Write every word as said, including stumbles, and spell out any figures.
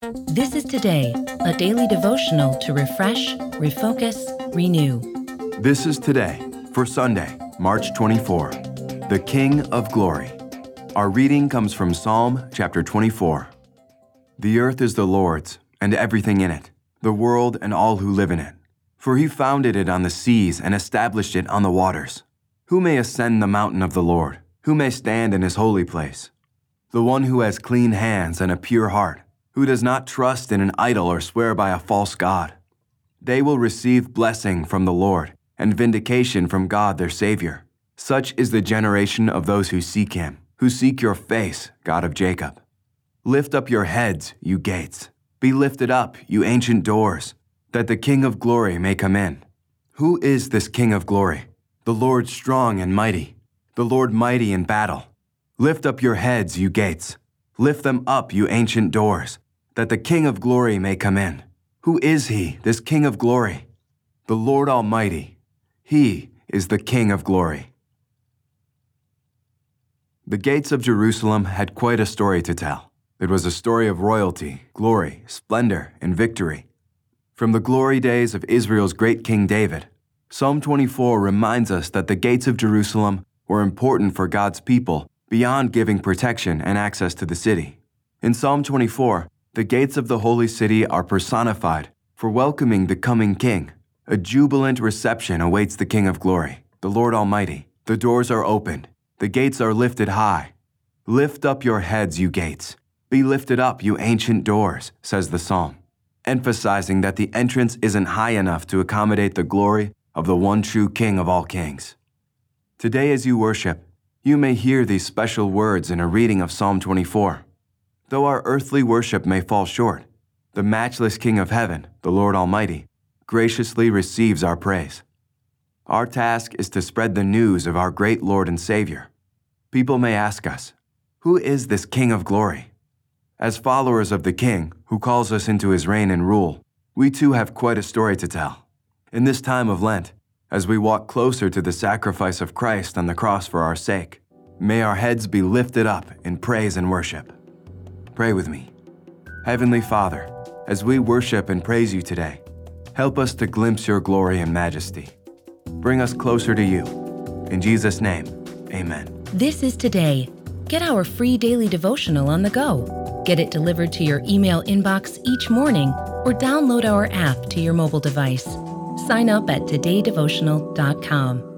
This is Today, a daily devotional to refresh, refocus, renew. This is Today for Sunday, March twenty-fourth, the King of Glory. Our reading comes from Psalm chapter twenty-four. The earth is the Lord's, and everything in it, the world and all who live in it. For he founded it on the seas and established it on the waters. Who may ascend the mountain of the Lord? Who may stand in his holy place? The one who has clean hands and a pure heart, who does not trust in an idol or swear by a false god. They will receive blessing from the Lord and vindication from God their Savior. Such is the generation of those who seek him, who seek your face, God of Jacob. Lift up your heads, you gates. Be lifted up, you ancient doors, that the King of glory may come in. Who is this King of glory? The Lord strong and mighty, the Lord mighty in battle. Lift up your heads, you gates. Lift them up, you ancient doors, that the King of glory may come in. Who is he, this King of glory? The Lord Almighty. He is the King of glory. The gates of Jerusalem had quite a story to tell. It was a story of royalty, glory, splendor, and victory. From the glory days of Israel's great King David, Psalm twenty-four reminds us that the gates of Jerusalem were important for God's people beyond giving protection and access to the city. In Psalm twenty-four, the gates of the holy city are personified for welcoming the coming King. A jubilant reception awaits the King of glory, the Lord Almighty. The doors are opened. The gates are lifted high. Lift up your heads, you gates. Be lifted up, you ancient doors, says the psalm, emphasizing that the entrance isn't high enough to accommodate the glory of the one true King of all kings. Today as you worship, you may hear these special words in a reading of Psalm twenty-four. Though our earthly worship may fall short, the matchless King of heaven, the Lord Almighty, graciously receives our praise. Our task is to spread the news of our great Lord and Savior. People may ask us, who is this King of glory? As followers of the King, who calls us into his reign and rule, we too have quite a story to tell. In this time of Lent, as we walk closer to the sacrifice of Christ on the cross for our sake, may our heads be lifted up in praise and worship. Pray with me. Heavenly Father, as we worship and praise you today, help us to glimpse your glory and majesty. Bring us closer to you. In Jesus' name, amen. This is Today. Get our free daily devotional on the go. Get it delivered to your email inbox each morning or download our app to your mobile device. Sign up at today devotional dot com.